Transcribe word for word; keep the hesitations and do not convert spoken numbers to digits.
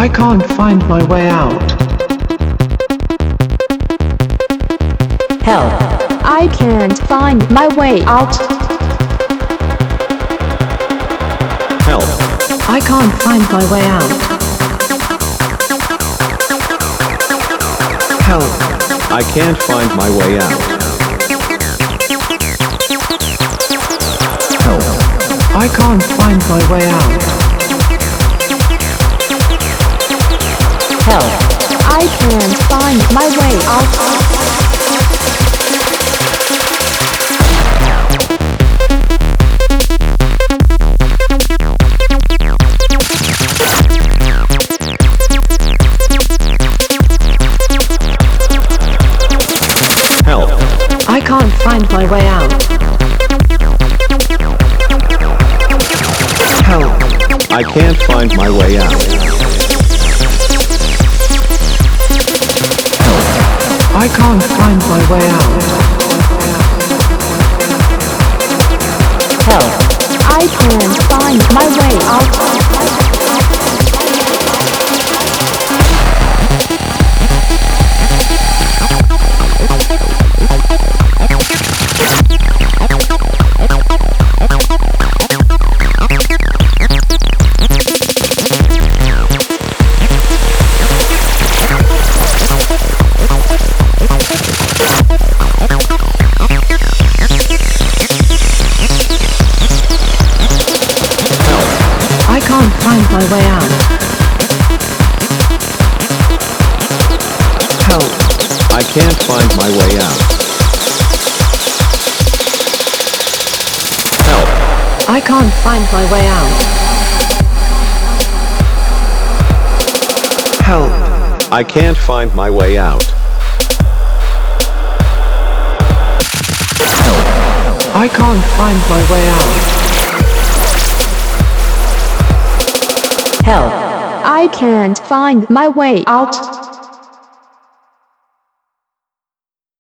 I can't find my way out. Help! I can't find my way out. Help! I can't find my way out. Help! I can't find my way out. Help! I can't find my way out. Help! I can't find my way out. Help! I can't find my way out. Help! I can't find my way out. I can't find my way out. Help! I can't find my way out. I can't find my way out. Help! I can't find my way out. Help! I can't find my way out. Help! I can't find my way out. I can't find my way out. Help! I can't find my way out.